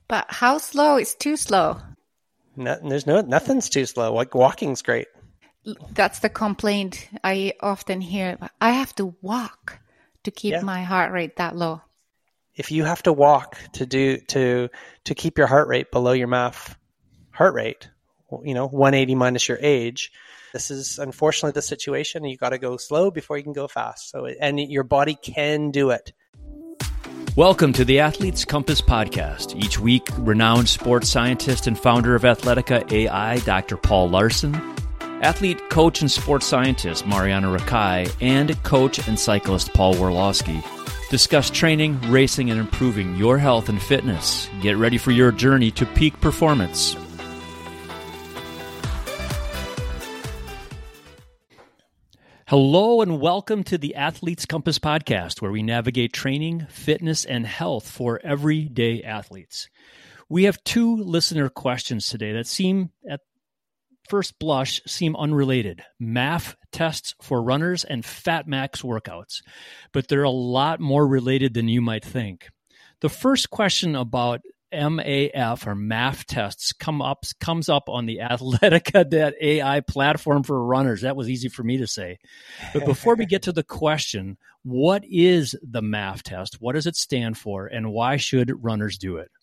But how slow is too slow? Nothing's too slow. Like walking's great. That's the complaint I often hear. I have to walk to keep my heart rate that low. If you have to walk to keep your heart rate below your MAF heart rate, 180 minus your age, this is unfortunately the situation. You got to go slow before you can go fast. And your body can do it. Welcome to the Athletes Compass podcast. Each week, renowned sports scientist and founder of Athletica AI, Dr. Paul Larson, athlete, coach, and sports scientist Mariana Rakai, and coach and cyclist Paul Worlowski discuss training, racing, and improving your health and fitness. Get ready for your journey to peak performance. Hello and welcome to the Athletes Compass podcast, where we navigate training, fitness, and health for everyday athletes. We have two listener questions today that seem, at first blush, unrelated. MAF tests for runners and Fat Max workouts, but they're a lot more related than you might think. The first question about MAF or MAF tests comes up on the Athletica.ai platform for runners. That was easy for me to say. But before we get to the question, what is the MAF test? What does it stand for? And why should runners do it?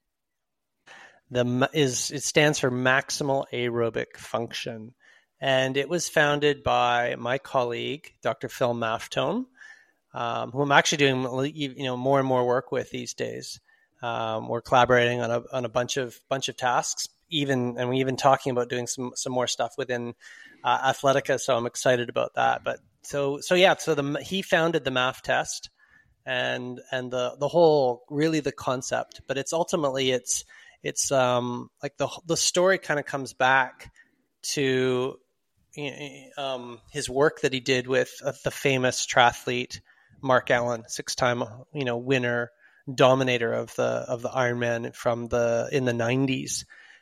It stands for maximal aerobic function. And it was founded by my colleague, Dr. Phil Maffetone, who I'm actually doing more and more work with these days. We're collaborating on a bunch of tasks, and we're even talking about doing some more stuff within Athletica. So I'm excited about that. But he founded the MAF test and the whole, really the concept. But it's ultimately it's like the story kind of comes back to his work that he did with the famous triathlete Mark Allen, 6-time winner, dominator of the Ironman in the 90s.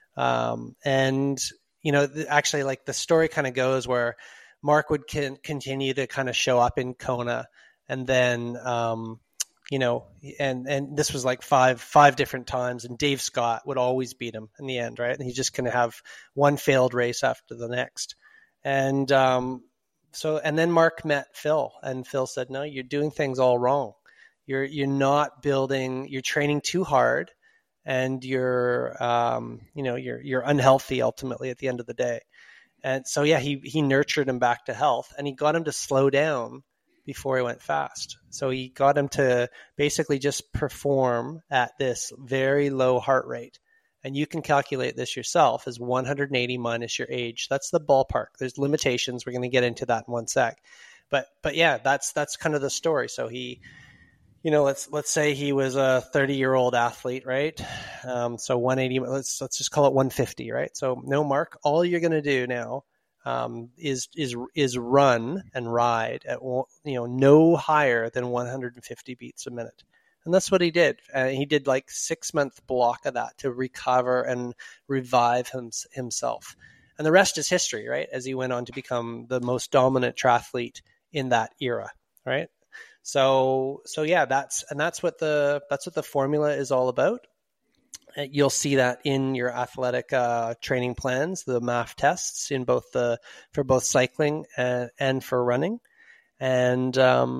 Actually, like the story kind of goes where Mark would continue to kind of show up in Kona, and then and this was like five different times, and Dave Scott would always beat him in the end, right? And he's just going to have one failed race after the next. And then Mark met Phil, and Phil said, "No, you're doing things all wrong. You're not building. You're training too hard, and you're unhealthy ultimately at the end of the day." And so he nurtured him back to health, and he got him to slow down before he went fast. So he got him to basically just perform at this very low heart rate. And you can calculate this yourself as 180 minus your age. That's the ballpark. There's limitations. We're going to get into that in one sec. But yeah, that's kind of the story. So he, let's say he was a 30-year-old athlete, right? So 180, let's just call it 150, right? So no, Mark, all you're going to do now is run and ride at no higher than 150 beats a minute. And that's what he did. He did like 6-month block of that to recover and revive himself. And the rest is history, right? As he went on to become the most dominant triathlete in that era, right? So yeah, that's what the formula is all about. You'll see that in your athletic training plans, the MAF tests for both cycling and for running. And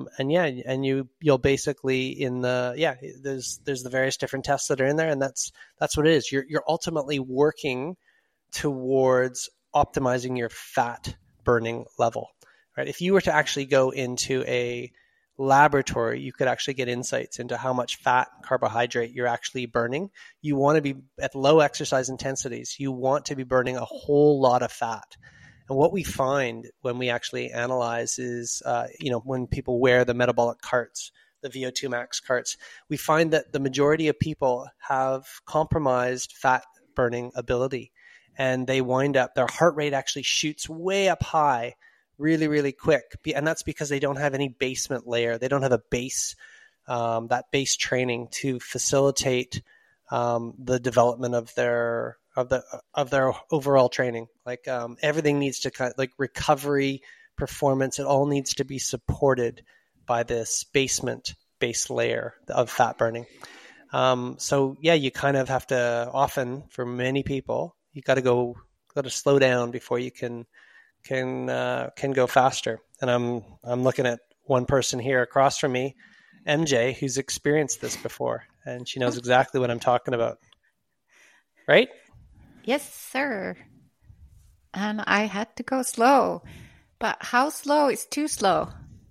you'll basically there's the various different tests that are in there, and that's what it is. You're ultimately working towards optimizing your fat burning level, right? If you were to actually go into a laboratory, you could actually get insights into how much fat and carbohydrate you're actually burning. You want to be at low exercise intensities. You want to be burning a whole lot of fat. And what we find when we actually analyze is, when people wear the metabolic carts, the VO2 max carts, we find that the majority of people have compromised fat burning ability, and they wind up, their heart rate actually shoots way up high really, really quick. And that's because they don't have any basement layer. They don't have a base, that base training to facilitate the development of their overall training. Like everything needs to kind of like recovery, performance. It all needs to be supported by this base layer of fat burning. So yeah, you kind of have to often, for many people, you got to slow down before you can go faster. And I'm looking at one person here across from me, MJ, who's experienced this before, and she knows exactly what I'm talking about. Right? Yes, sir. And I had to go slow. But how slow is too slow?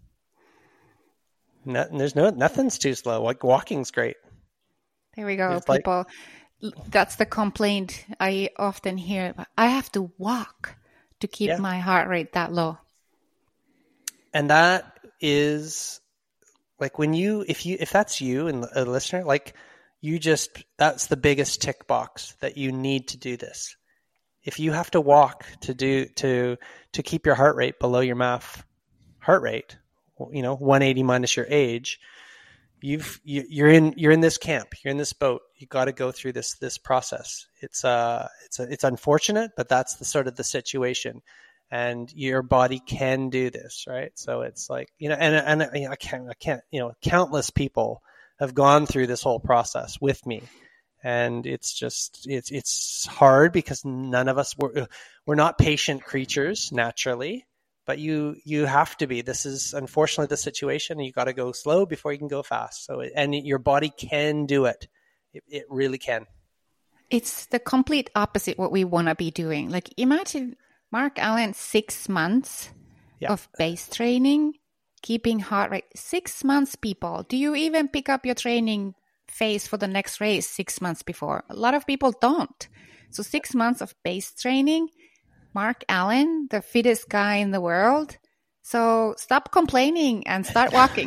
Nothing's too slow. Like walking's great. There we go, people. That's the complaint I often hear. I have to walk to keep my heart rate that low. And that is like if that's you and a listener, like that's the biggest tick box that you need to do this. If you have to walk to keep your heart rate below your MAF heart rate, 180 minus your age, you're in this camp, you're in this boat. You got to go through this process. It's unfortunate, but that's the sort of the situation, and your body can do this, right? So it's like, and I can't, countless people have gone through this whole process with me. And it's hard because none of us we're not patient creatures naturally, but you have to be. This is unfortunately the situation. You got to go slow before you can go fast. So and your body can do it. It really can. It's the complete opposite what we want to be doing. Like imagine Mark Allen 6 months of base training, keeping heart rate. 6 months, people. Do you even pick up your training phase for the next race 6 months before? A lot of people don't. So 6 months of base training, Mark Allen, the fittest guy in the world. So stop complaining and start walking.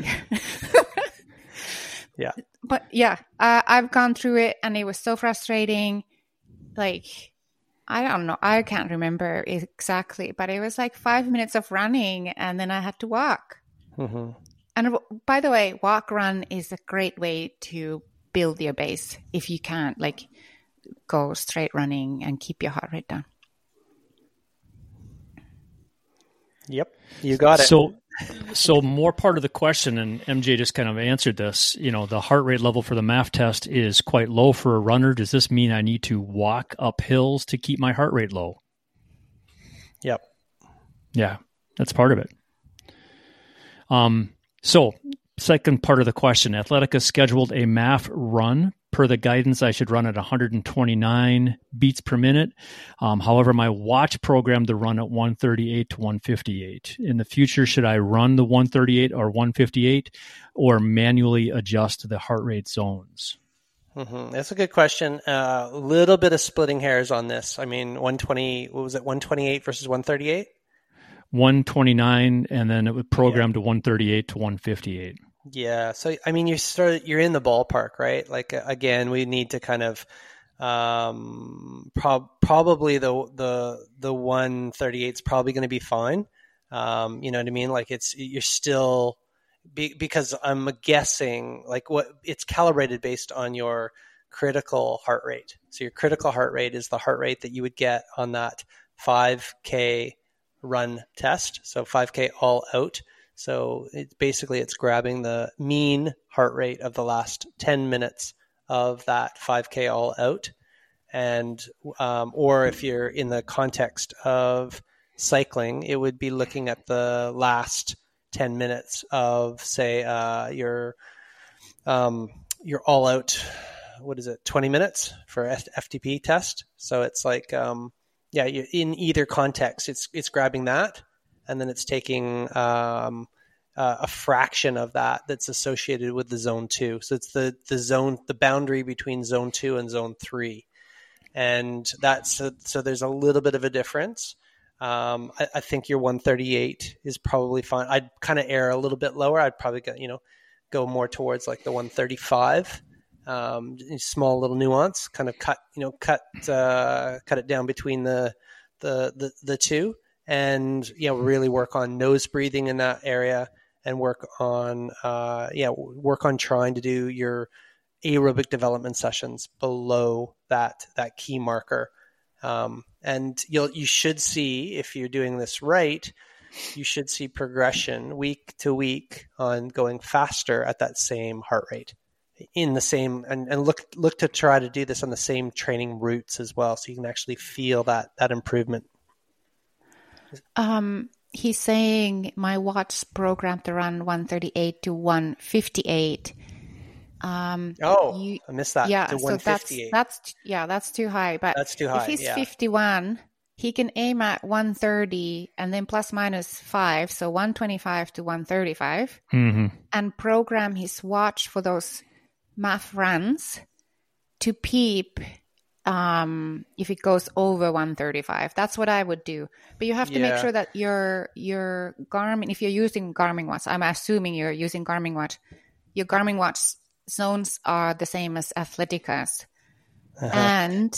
Yeah. But I've gone through it and it was so frustrating. Like, I don't know. I can't remember exactly, but it was like 5 minutes of running and then I had to walk. Mm-hmm. And by the way, walk run is a great way to build your base if you can't like go straight running and keep your heart rate down. Yep, you got it. So more part of the question, and MJ just kind of answered this, the heart rate level for the MAF test is quite low for a runner. Does this mean I need to walk up hills to keep my heart rate low? Yep. Yeah, that's part of it. So second part of the question, Athletica scheduled a MAF run. Per the guidance, I should run at 129 beats per minute. However, my watch programmed the run at 138 to 158. In the future, should I run the 138 or 158 or manually adjust the heart rate zones? Mm-hmm. That's a good question. A little bit of splitting hairs on this. I mean, 120, what was it, 128 versus 138? 129, and then it would program to 138 to 158. Yeah. So, I mean, you're in the ballpark, right? Like, again, we need to kind of, probably the 138 is probably going to be fine. You know what I mean? Like you're still, because I'm guessing like it's calibrated based on your critical heart rate. So your critical heart rate is the heart rate that you would get on that 5K run test. So 5K all out. So it's grabbing the mean heart rate of the last 10 minutes of that 5K all out. And, or if you're in the context of cycling, it would be looking at the last 10 minutes of, say, your all out, 20 minutes for FTP test. So it's like, in either context, it's grabbing that. And then it's taking a fraction of that's associated with the zone 2. So it's the boundary between zone 2 and zone 3. And so there's a little bit of a difference. I think your 138 is probably fine. I'd kind of err a little bit lower. I'd probably go more towards like the 135. Small little nuance, kind of cut it down between the two. And really work on nose breathing in that area, and work on trying to do your aerobic development sessions below that key marker. And you should see, if you're doing this right, you should see progression week to week on going faster at that same heart rate. in the same, and look to try to do this on the same training routes as well, so you can actually feel that improvement. He's saying my watch programmed to run 138 to 158. I missed that. Yeah, to 158. So that's too high. But that's too high. If he's 51, he can aim at 130 and then plus minus 5, so 125 to 135, and program his watch for those MAF runs to peep if it goes over 135. That's what I would do. But you have to make sure that your Garmin, if you're using Garmin watch, I'm assuming you're using Garmin watch, your Garmin watch zones are the same as Athletica's. And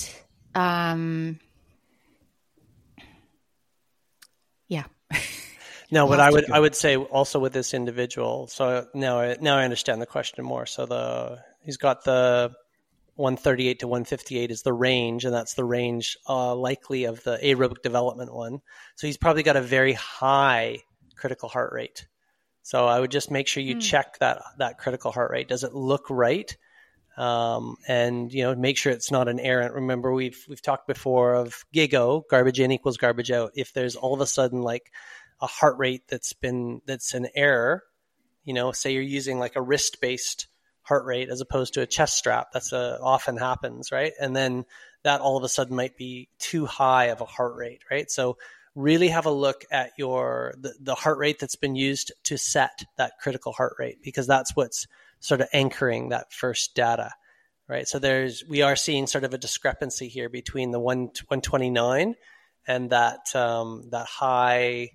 No, but I would say also with this individual. So now I understand the question more. So he's got the 138 to 158 is the range, and that's the range likely of the aerobic development one. So he's probably got a very high critical heart rate. So I would just make sure you check that critical heart rate. Does it look right? And make sure it's not an errant. Remember, we've talked before of GIGO, garbage in equals garbage out. If there's all of a sudden like a heart rate that's an error, say you're using like a wrist-based heart rate as opposed to a chest strap, that's often happens, right? And then that all of a sudden might be too high of a heart rate, right? So really have a look at the heart rate that's been used to set that critical heart rate, because that's what's sort of anchoring that first data, right? So we are seeing sort of a discrepancy here between the 129 and that high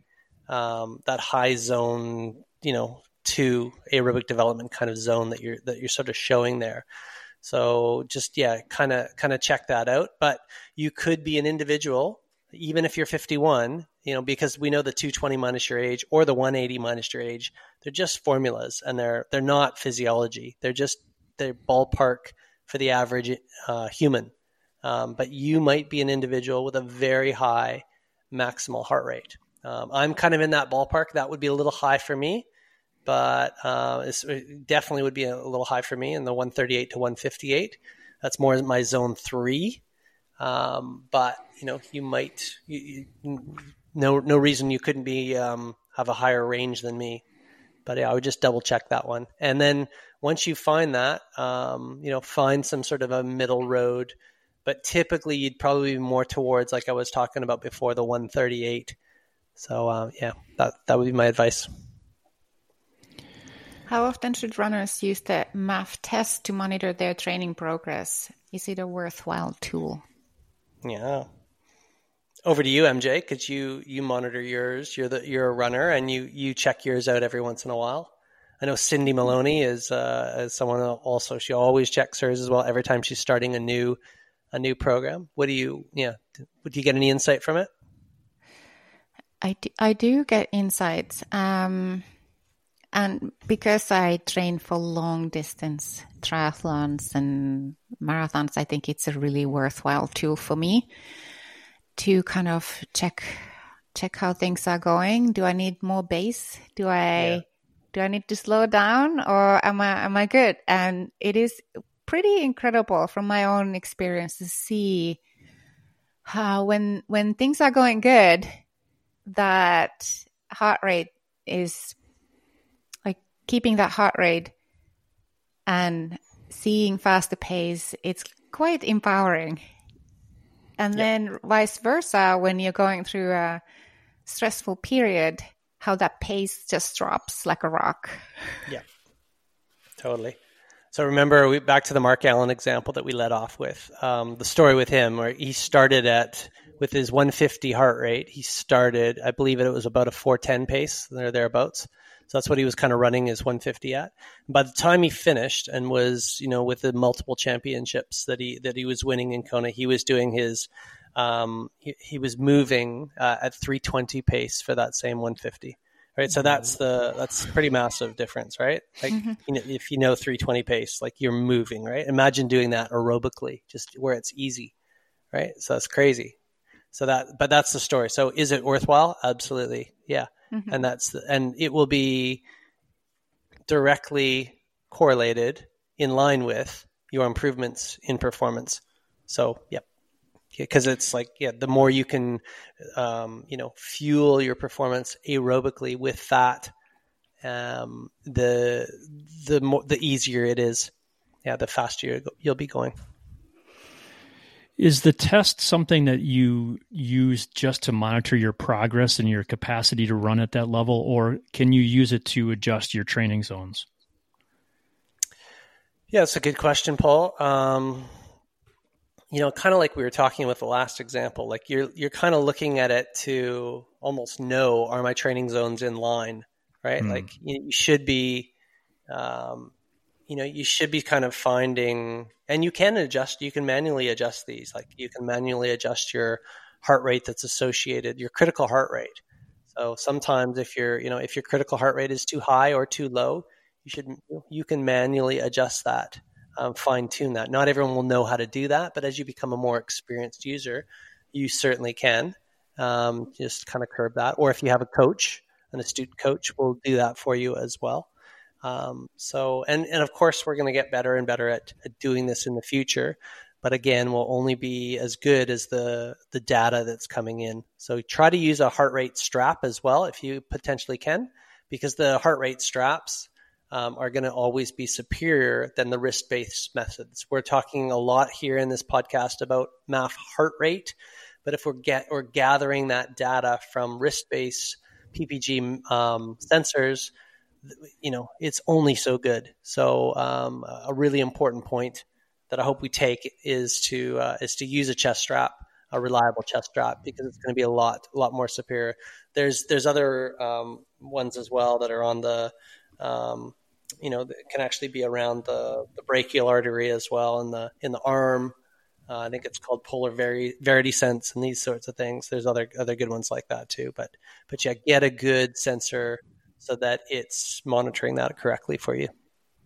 zone, 2 aerobic development kind of zone that you're sort of showing there. So just kind of check that out. But you could be an individual, even if you're 51, because we know the 220 minus your age or the 180 minus your age, they're just formulas, and they're not physiology. They're ballpark for the average human. But you might be an individual with a very high maximal heart rate. I'm kind of in that ballpark. That would be a little high for me, but it definitely would be a little high for me in the 138 to 158. That's more my zone 3. But you might, no reason you couldn't be, have a higher range than me, but I would just double check that one. And then once you find that, find some sort of a middle road, but typically you'd probably be more towards, like I was talking about before, the 138. So that would be my advice. How often should runners use the MAF test to monitor their training progress? Is it a worthwhile tool? Yeah. Over to you, MJ, because you monitor yours. You're a runner, and you check yours out every once in a while. I know Cindy Maloney is someone also. She always checks hers as well every time she's starting a new program. What do you get any insight from it? I do get insights, and because I train for long distance triathlons and marathons, I think it's a really worthwhile tool for me to kind of check how things are going. Do I need more base? Do I need to slow down, or am I good? And it is pretty incredible from my own experience to see how when things are going good, that heart rate is like keeping that heart rate and seeing faster pace. It's quite empowering. And then vice versa, when you're going through a stressful period, how that pace just drops like a rock. Yeah, totally. So remember, back to the Mark Allen example that we led off with, the story with him, where he started with his 150 heart rate. He started, I believe it was about a 410 pace, thereabouts. So that's what he was kind of running his 150 at. And by the time he finished and was, with the multiple championships that he was winning in Kona, he was doing his, he was moving at 320 pace for that same 150. Right. So that's pretty massive difference, right? Like, if 320 pace, like you're moving, right? Imagine doing that aerobically, just where it's easy, right? So that's crazy. So but that's the story. So is it worthwhile? Absolutely. Yeah. And and it will be directly correlated in line with your improvements in performance. So, because it's like, the more you can, fuel your performance aerobically with fat, the easier it is. Yeah, the faster you'll be going. Is the test something that you use just to monitor your progress and your capacity to run at that level, or can you use it to adjust your training zones? Yeah, it's a good question, Paul. Kind of like we were talking with the last example, like you're kind of looking at it to almost know, are my training zones in line, right? Like you should be, you should be kind of finding, and you can manually adjust these. Like you can manually adjust your heart rate that's associated, your critical heart rate. So sometimes if your critical heart rate is too high or too low, you can manually adjust that, fine tune that. Not everyone will know how to do that, but as you become a more experienced user, you certainly can just kind of curb that. Or if you have a coach, an astute coach will do that for you as well. And of course, we're going to get better and better at doing this in the future. But again, we'll only be as good as the data that's coming in. So try to use a heart rate strap as well if you potentially can, because the heart rate straps are going to always be superior than the wrist-based methods. We're talking a lot here in this podcast about MAF heart rate, but if we're gathering that data from wrist-based PPG sensors, it's only so good. So a really important point that I hope we take is to use a chest strap, a reliable chest strap, because it's going to be a lot more superior. There's other ones as well that are on the that can actually be around the brachial artery as well in the arm. I think it's called Polar VeritySense and these sorts of things. There's other good ones like that too. But yeah, get a good sensor so that it's monitoring that correctly for you.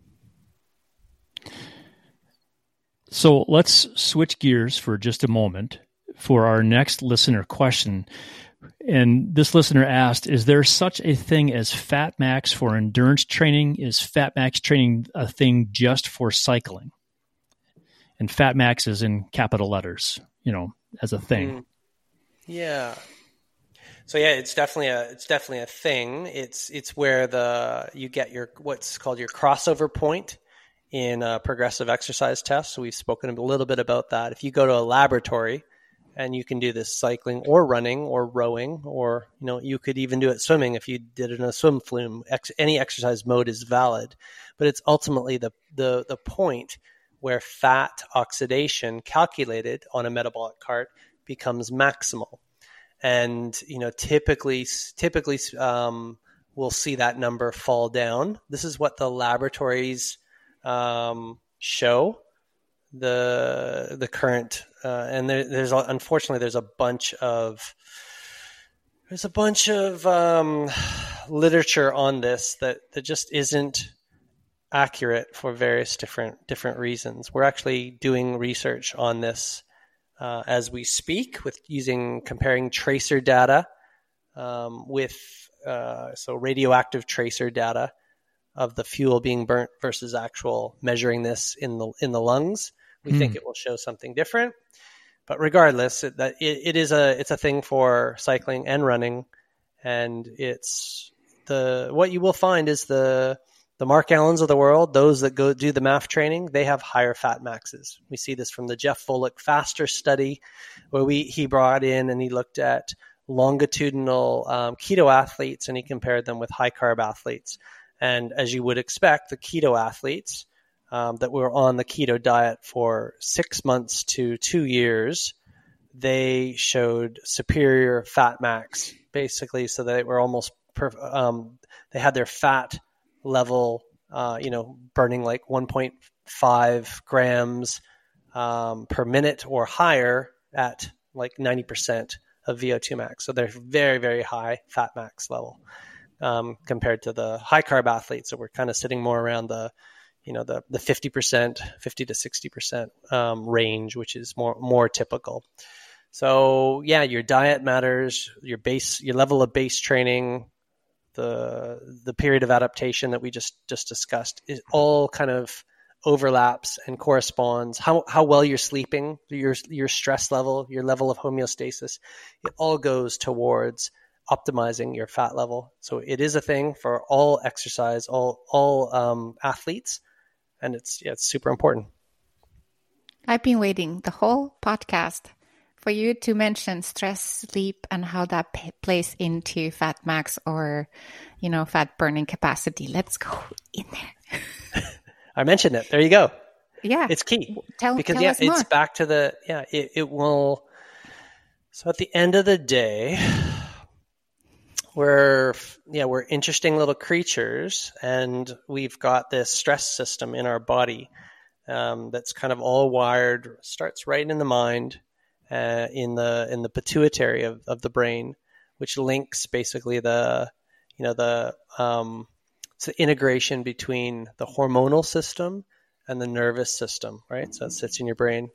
So let's switch gears for just a moment for our next listener question. And this listener asked, is there such a thing as fat max for endurance training? Is fat max training a thing just for cycling? And fat max is in capital letters, as a thing. Yeah. So yeah, it's definitely a thing. It's where you get your what's called your crossover point in a progressive exercise test. So we've spoken a little bit about that. If you go to a laboratory and you can do this cycling or running or rowing, or you could even do it swimming if you did it in a swim flume. Any exercise mode is valid, but it's ultimately the point where fat oxidation calculated on a metabolic cart becomes maximal. And, typically we'll see that number fall down. This is what the laboratories show the current, and there's unfortunately there's a bunch of literature on this that just isn't accurate for various different reasons. We're actually doing research on this as we speak, with comparing tracer data with radioactive tracer data of the fuel being burnt versus actual measuring this in the lungs. We think it will show something different, but regardless, it's a thing for cycling and running, and what you will find is the Mark Allens of the world, those that go do the MAF training, they have higher fat maxes. We see this from the Jeff Volek Faster study, where he brought in and he looked at longitudinal keto athletes and he compared them with high carb athletes. And as you would expect, the keto athletes that were on the keto diet for 6 months to 2 years, they showed superior fat max, basically, so that they were almost they had their fat level, burning like 1.5 grams per minute or higher at like 90% of VO2 max. So they're very, very high fat max level compared to the high carb athletes that were kind of sitting more around the 50%, 50 to 60% range, which is more typical. So yeah, your diet matters, your level of base training, the period of adaptation that we just discussed is all kind of overlaps and corresponds, how well you're sleeping, your stress level, your level of homeostasis, it all goes towards optimizing your fat level. So it is a thing for all exercise, all athletes, and it's super important. I've been waiting the whole podcast for you to mention stress, sleep, and how that plays into fat max or, fat burning capacity. Let's go in there. I mentioned it. There you go. Yeah. It's key. Tell us more. It's back to it will. So at the end of the day, we're interesting little creatures, and we've got this stress system in our body that's kind of all wired, starts right in the mind, in the pituitary of the brain, which links basically the integration between the hormonal system and the nervous system, right? So it sits in your brain.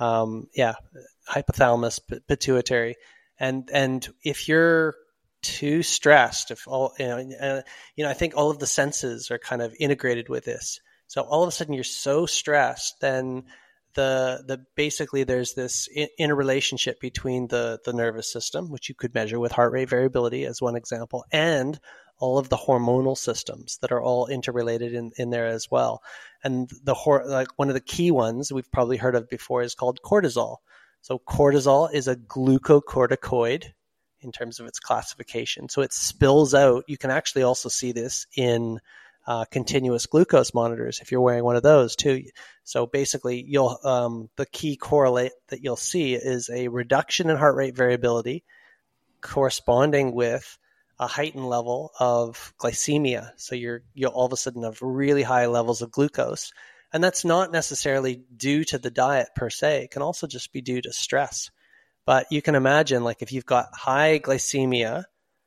Hypothalamus, pituitary, and if you're too stressed, if all I think all of the senses are kind of integrated with this. So all of a sudden you're so stressed, then the basically there's this interrelationship between the nervous system, which you could measure with heart rate variability as one example, and all of the hormonal systems that are all interrelated in there as well. And one of the key ones we've probably heard of before is called cortisol. So cortisol is a glucocorticoid in terms of its classification. So it spills out. You can actually also see this in continuous glucose monitors if you're wearing one of those too. So basically, the key correlate that you'll see is a reduction in heart rate variability corresponding with a heightened level of glycemia. So you'll all of a sudden have really high levels of glucose. And that's not necessarily due to the diet per se. It can also just be due to stress. But you can imagine, like, if you've got high glycemia,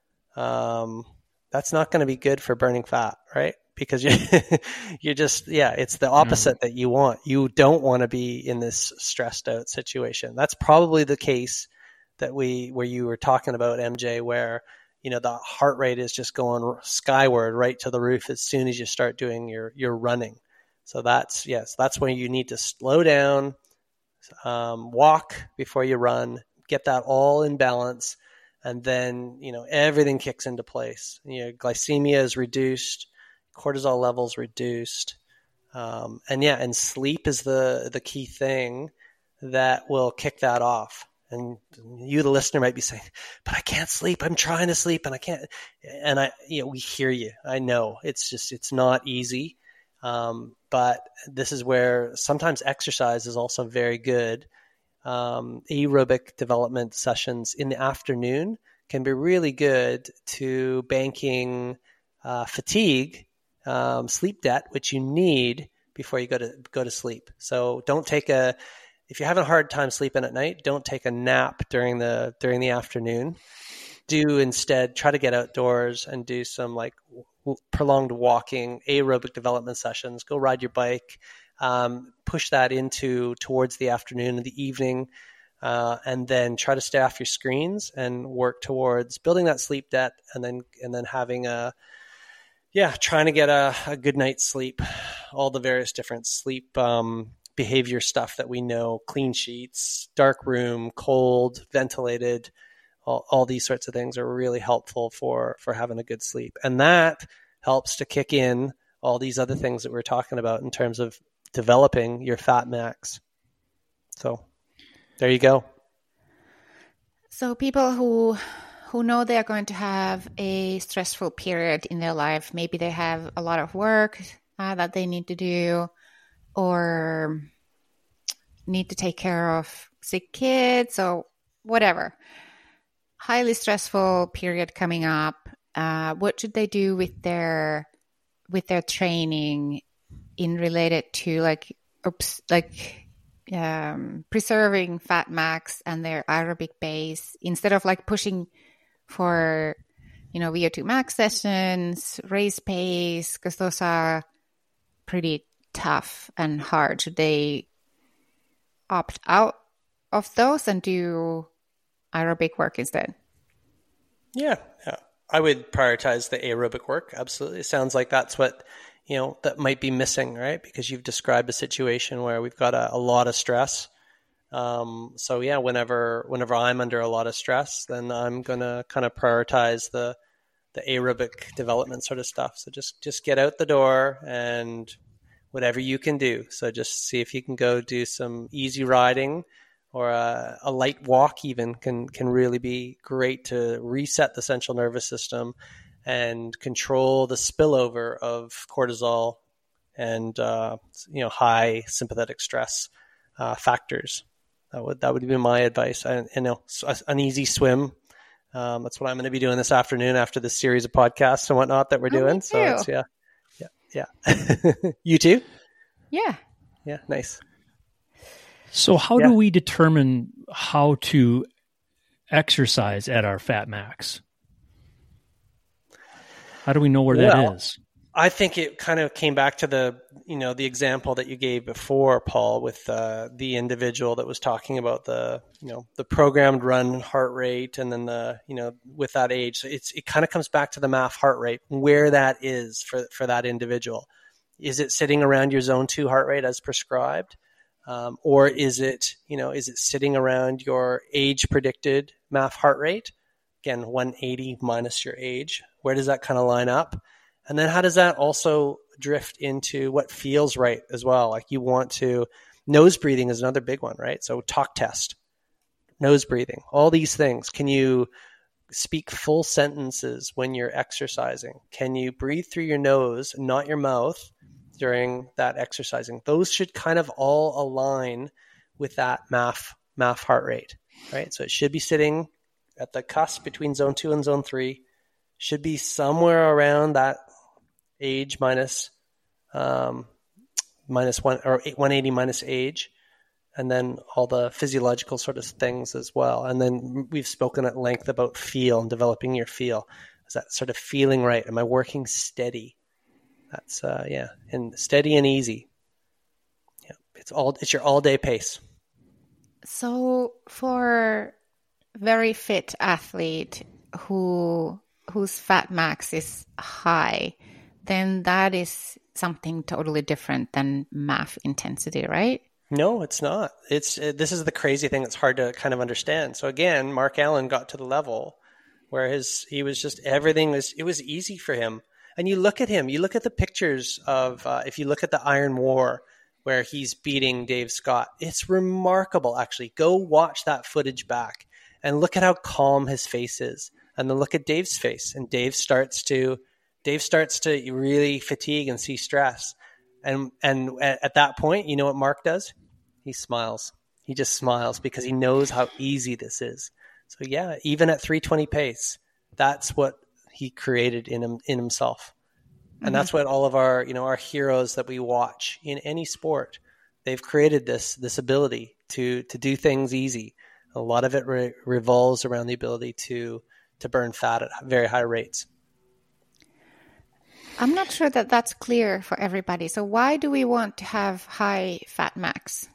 that's not going to be good for burning fat, right? Because you're just, it's the opposite that you want. You don't want to be in this stressed out situation. That's probably the case where you were talking about, MJ, where, the heart rate is just going skyward right to the roof as soon as you start doing your running. So that's when you need to slow down, walk before you run, get that all in balance, and then everything kicks into place. Glycemia is reduced, cortisol levels reduced, and sleep is the key thing that will kick that off. And you, the listener, might be saying, "But I can't sleep. I'm trying to sleep, and I can't." And we hear you. I know it's not easy. But this is where sometimes exercise is also very good. Aerobic development sessions in the afternoon can be really good to banking fatigue, sleep debt, which you need before you go to sleep. So if you're having a hard time sleeping at night, don't take a nap during the afternoon. Do instead try to get outdoors and do some prolonged walking, aerobic development sessions. Go ride your bike, push that towards the afternoon and the evening, and then try to stay off your screens and work towards building that sleep debt, and then having trying to get a good night's sleep. All the various different sleep behavior stuff that we know: clean sheets, dark room, cold, ventilated. All these sorts of things are really helpful for having a good sleep. And that helps to kick in all these other things that we're talking about in terms of developing your fat max. So there you go. So people who know they're going to have a stressful period in their life, maybe they have a lot of work that they need to do, or need to take care of sick kids or whatever. Highly stressful period coming up. What should they do with their training in related to preserving fat max and their aerobic base, instead of pushing for VO2 max sessions, race pace, because those are pretty tough and hard? Should they opt out of those and do aerobic work instead? Yeah. I would prioritize the aerobic work. Absolutely. It sounds like that's what that might be missing, right? Because you've described a situation where we've got a lot of stress. So yeah, whenever I'm under a lot of stress, then I'm going to kind of prioritize the aerobic development sort of stuff. So just get out the door and whatever you can do. So just see if you can go do some easy riding, or a light walk even can really be great to reset the central nervous system and control the spillover of cortisol and high sympathetic stress factors. That would be my advice. An easy swim. That's what I'm going to be doing this afternoon after this series of podcasts and whatnot that we're doing. So it's, yeah. You too? Yeah. Yeah. Nice. So how do we determine how to exercise at our fat max? How do we know where that is? I think it kind of came back to the example that you gave before, Paul, with the individual that was talking about the programmed run heart rate, and then with that age. So it kind of comes back to the MAF heart rate, where that is for that individual. Is it sitting around your zone 2 heart rate as prescribed? Or is it sitting around your age predicted MAF heart rate? Again, 180 minus your age. Where does that kind of line up? And then how does that also drift into what feels right as well? Like nose breathing is another big one, right? So talk test, nose breathing, all these things. Can you speak full sentences when you're exercising? Can you breathe through your nose, not your mouth, during that exercising? Those should kind of all align with that MAF heart rate, right? So it should be sitting at the cusp between zone 2 and zone 3, should be somewhere around that age minus 1 or 180 minus age, and then all the physiological sort of things as well. And then we've spoken at length about feel and developing your feel. Is that sort of feeling right? Am I working steady? That's and steady and easy. Yeah, it's your all day pace. So for very fit athlete whose fat max is high, then that is something totally different than MAF intensity, right? No, it's not. This is the crazy thing that's hard to kind of understand. So again, Mark Allen got to the level where it was easy for him. And you look at him, you look at the pictures of, if you look at the Iron War, where he's beating Dave Scott, it's remarkable, actually. Go watch that footage back and look at how calm his face is. And then look at Dave's face. And Dave starts to really fatigue and see stress. And at that point, you know what Mark does? He smiles. He just smiles because he knows how easy this is. So yeah, even at 320 pace, that's what he created in himself. And that's what all of our heroes that we watch in any sport, they've created this ability to do things easy. A lot of it revolves around the ability to burn fat at very high rates. I'm not sure that that's clear for everybody. So why do we want to have high fat max?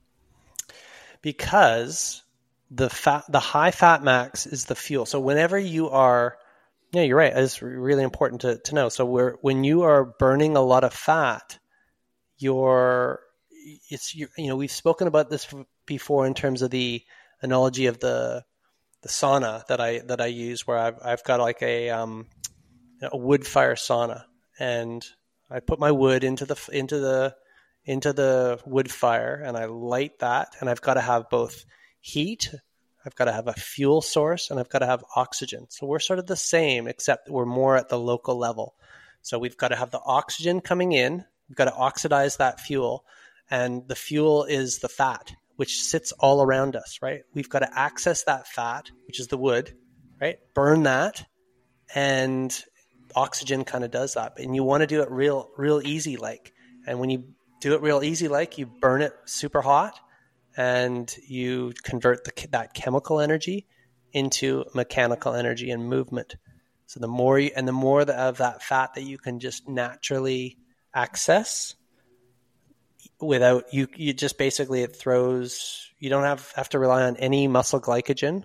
Because the high fat max is the fuel. So whenever you are, yeah, you're right. It's really important to know. So when you are burning a lot of fat, we've spoken about this before in terms of the analogy of the sauna that I use, where I've got like a wood fire sauna, and I put my wood into the wood fire, and I light that, and I've got to have both heat, I've got to have a fuel source, and I've got to have oxygen. So we're sort of the same, except we're more at the local level. So we've got to have the oxygen coming in, we've got to oxidize that fuel, and the fuel is the fat, which sits all around us, right? We've got to access that fat, which is the wood, right? Burn that, and oxygen kind of does that. And you want to do it real easy like. And when you do it real easy like, you burn it super hot, and you convert that chemical energy into mechanical energy and movement. So the more of that fat that you can just naturally access without you just basically you don't have to rely on any muscle glycogen,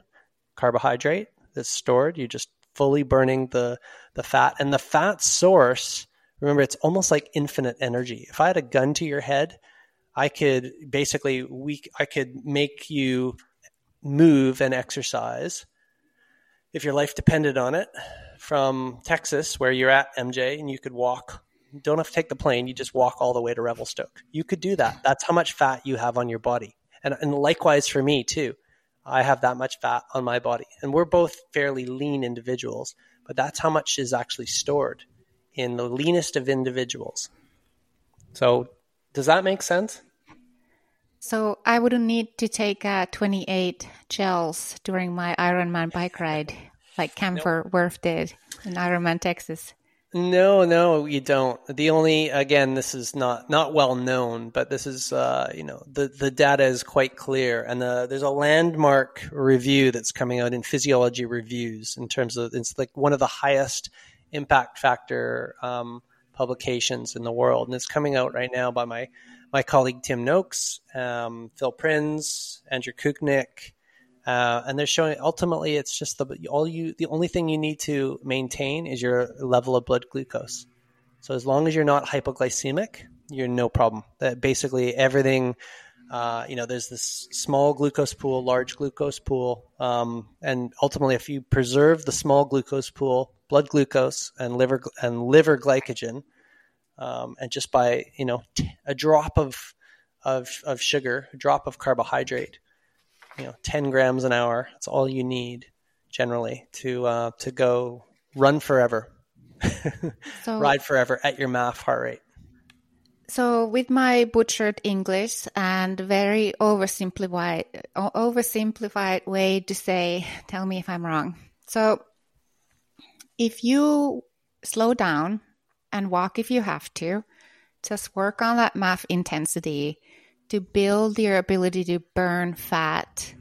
carbohydrate that's stored. You're just fully burning the fat, and the fat source, remember, it's almost like infinite energy. If I had a gun to your head, I could make you move and exercise if your life depended on it from Texas, where you're at, MJ, and you could walk. You don't have to take the plane. You just walk all the way to Revelstoke. You could do that. That's how much fat you have on your body. And likewise for me too. I have that much fat on my body. And we're both fairly lean individuals, but that's how much is actually stored in the leanest of individuals. So does that make sense? So I wouldn't need to take 28 gels during my Ironman bike ride like Camphor Wurf did in Ironman Texas. No, you don't. The only, again, this is not well known, but this is, the data is quite clear. And there's a landmark review that's coming out in Physiology Reviews in terms of, it's like one of the highest impact factor publications in the world. And it's coming out right now by my colleague Tim Noakes, Phil Prinz, Andrew Kuknick. And they're showing ultimately it's just the only thing you need to maintain is your level of blood glucose. So as long as you're not hypoglycemic, you're no problem. That basically everything, there's this small glucose pool, large glucose pool, and ultimately if you preserve the small glucose pool, blood glucose and liver glycogen, and just by a drop of sugar, a drop of carbohydrate, 10 grams an hour. That's all you need generally to go run forever, ride forever at your MAF heart rate. So with my butchered English and very oversimplified way to say, tell me if I'm wrong. So if you slow down and walk if you have to, just work on that MAF intensity to build your ability to burn fat,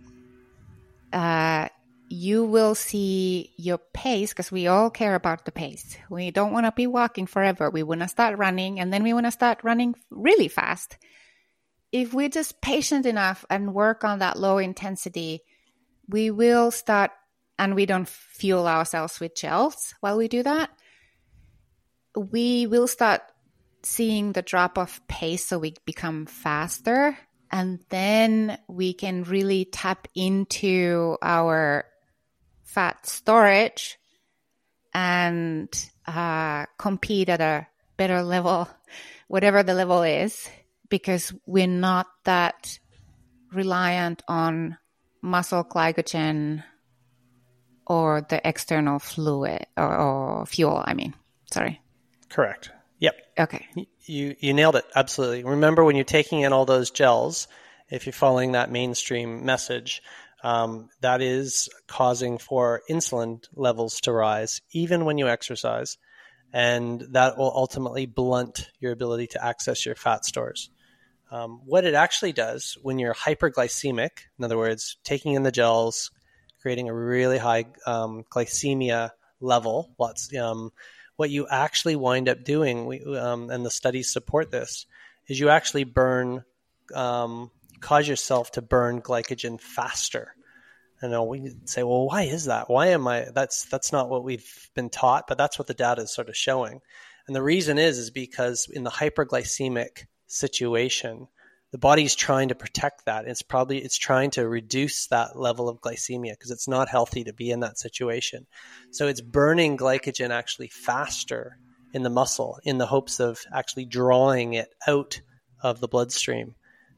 you will see your pace, because we all care about the pace. We don't want to be walking forever. We want to start running, and then we want to start running really fast. If we're just patient enough and work on that low intensity, we will start, and we don't fuel ourselves with gels while we do that, we will start seeing the drop of pace, so we become faster, and then we can really tap into our fat storage and compete at a better level, whatever the level is, because we're not that reliant on muscle glycogen or the external fluid or fuel. Correct. Yep. Okay. You nailed it. Absolutely. Remember, when you're taking in all those gels, if you're following that mainstream message, that is causing for insulin levels to rise, even when you exercise. And that will ultimately blunt your ability to access your fat stores. What it actually does when you're hyperglycemic, in other words, taking in the gels, creating a really high glycemia level, what you actually wind up doing, and the studies support this, is you actually cause yourself to burn glycogen faster. And we say, well, why is that? Why am I? That's not what we've been taught, but that's what the data is sort of showing. And the reason is because in the hyperglycemic situation, the body's trying to protect that. It's trying to reduce that level of glycemia because it's not healthy to be in that situation. So it's burning glycogen actually faster in the muscle in the hopes of actually drawing it out of the bloodstream.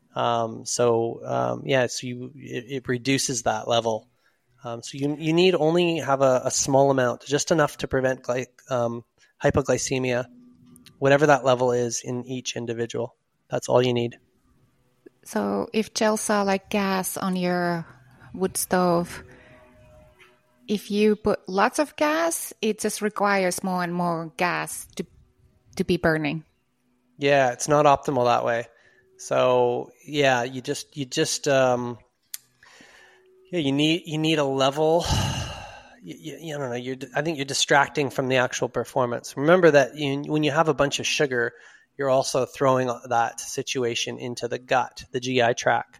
It reduces that level. So you need only have a small amount, just enough to prevent hypoglycemia, whatever that level is in each individual. That's all you need. So if gels are like gas on your wood stove, if you put lots of gas, it just requires more and more gas to be burning. Yeah, it's not optimal that way. So yeah, you need a level. I don't know. I think you're distracting from the actual performance. Remember that when you have a bunch of sugar, you're also throwing that situation into the gut, the GI tract,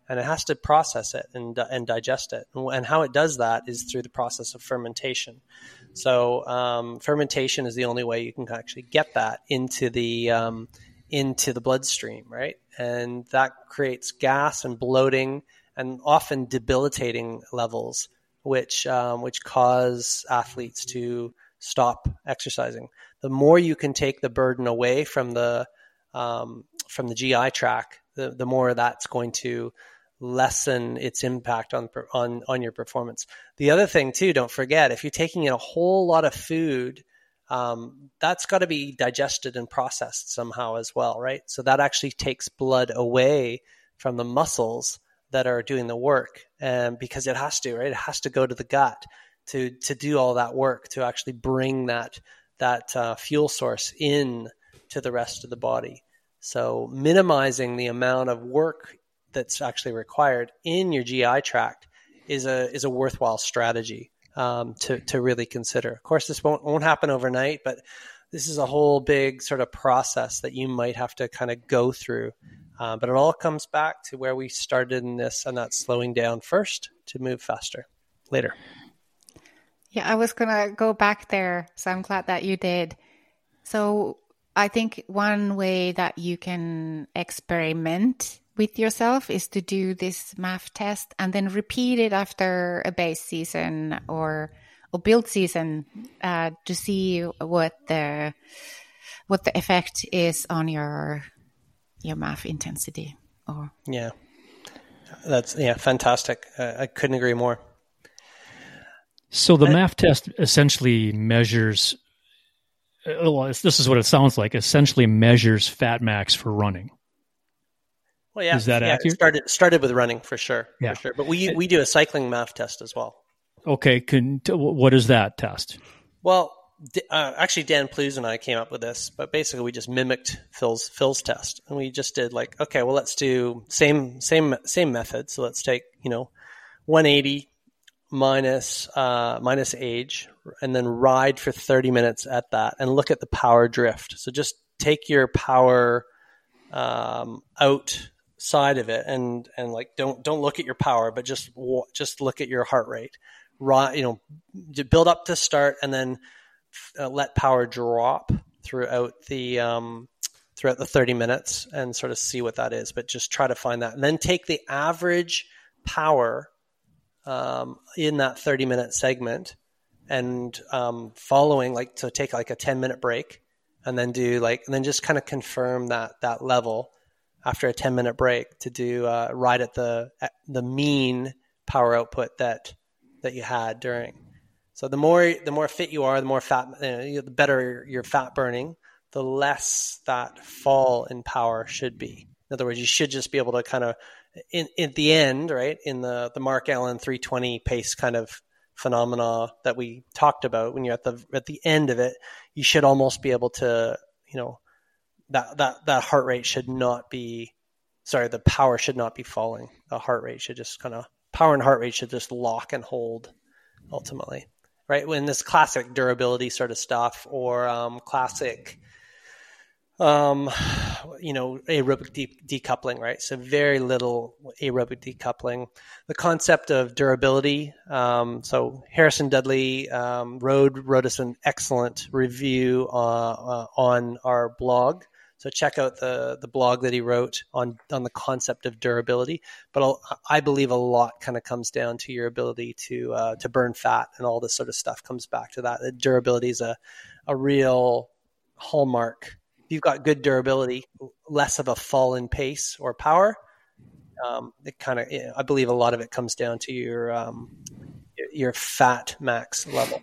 and it has to process it and digest it. And how it does that is through the process of fermentation. So fermentation is the only way you can actually get that into the bloodstream, right? And that creates gas and bloating and often debilitating levels, which cause athletes to stop exercising. The more you can take the burden away from the GI tract, the more that's going to lessen its impact on your performance. The other thing too, don't forget, if you're taking in a whole lot of food, that's got to be digested and processed somehow as well, right? So that actually takes blood away from the muscles that are doing the work, and because it has to, right? It has to go to the gut to do all that work, to actually bring that fuel source in to the rest of the body. So minimizing the amount of work that's actually required in your GI tract is a worthwhile strategy to really consider. Of course, this won't happen overnight, but this is a whole big sort of process that you might have to kind of go through. But it all comes back to where we started in this, and that's slowing down first to move faster later. Yeah, I was going to go back there, so I'm glad that you did. So I think one way that you can experiment with yourself is to do this MAF test and then repeat it after a base season or build season to see what the effect is on your MAF intensity. Yeah, that's fantastic. I couldn't agree more. So the MAF test essentially measures, this is what it sounds like, essentially measures fat max for running. Well, yeah. Is that accurate? It started with running for sure. Yeah. For sure. But we do a cycling MAF test as well. Okay. What is that test? Well, actually Dan Plews and I came up with this, but basically we just mimicked Phil's test, and we just did okay, well, let's do same method. So let's take 180 minus age, and then ride for 30 minutes at that, and look at the power drift. So just take your power outside of it, and don't look at your power, but just look at your heart rate. Build up to start, and then let power drop throughout the 30 minutes, and sort of see what that is. But just try to find that, and then take the average power in that 30-minute segment, and following, so take a 10-minute break, and then do and then just kind of confirm that level after a 10-minute break to do right at the mean power output that you had during. So the more fit you are, the more fat, the better your fat burning, the less that fall in power should be. In other words, you should just be able to kind of, in the end, right, in the Mark Allen 320 pace kind of phenomena that we talked about, when you're at the end of it, you should almost be able to, that heart rate should not be, the power should not be falling. The heart rate should just power and heart rate should just lock and hold ultimately, right? When this classic durability sort of stuff, or classic aerobic decoupling, right? So very little aerobic decoupling. The concept of durability. So Harrison Dudley wrote us an excellent review on our blog. So check out the blog that he wrote on the concept of durability. But I believe a lot kind of comes down to your ability to burn fat, and all this sort of stuff comes back to that. Durability is a real hallmark. If you've got good durability, less of a fall in pace or power, I believe a lot of it comes down to your fat max level.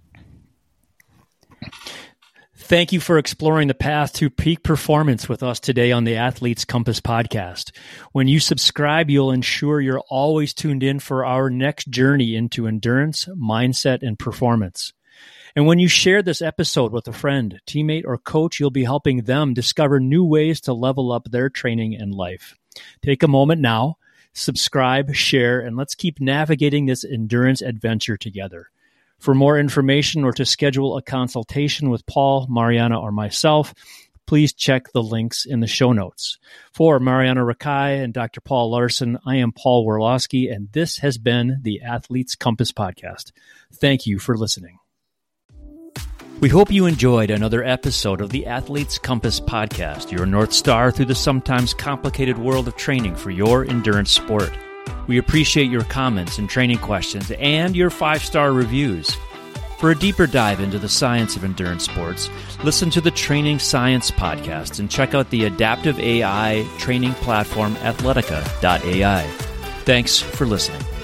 Thank you for exploring the path to peak performance with us today on the Athletes Compass podcast. When you subscribe, you'll ensure you're always tuned in for our next journey into endurance, mindset, and performance. And when you share this episode with a friend, teammate, or coach, you'll be helping them discover new ways to level up their training and life. Take a moment now, subscribe, share, and let's keep navigating this endurance adventure together. For more information or to schedule a consultation with Paul, Mariana, or myself, please check the links in the show notes. For Mariana Rakai and Dr. Paul Larson, I am Paul Worlowski, and this has been the Athletes Compass Podcast. Thank you for listening. We hope you enjoyed another episode of the Athletes Compass Podcast, your North Star through the sometimes complicated world of training for your endurance sport. We appreciate your comments and training questions and your 5-star reviews. For a deeper dive into the science of endurance sports, listen to the Training Science Podcast and check out the adaptive AI training platform Athletica.ai. Thanks for listening.